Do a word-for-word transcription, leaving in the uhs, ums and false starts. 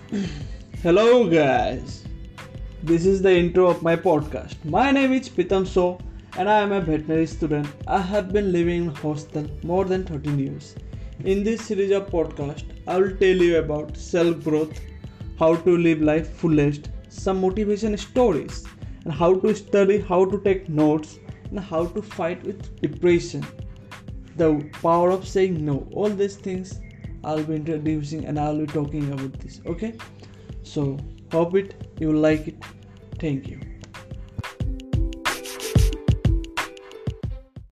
Hello, guys. This is the intro of my podcast. My name is Pitam So, and I am a veterinary student. I have been living in hostel more than thirteen years. In this series of podcast, I will tell you about self growth, how to live life fullest, some motivation stories, and how to study, how to take notes, and how to fight with depression. The power of saying no. All these things I'll be introducing and I'll be talking about this. Okay, so hope it you like it. Thank you.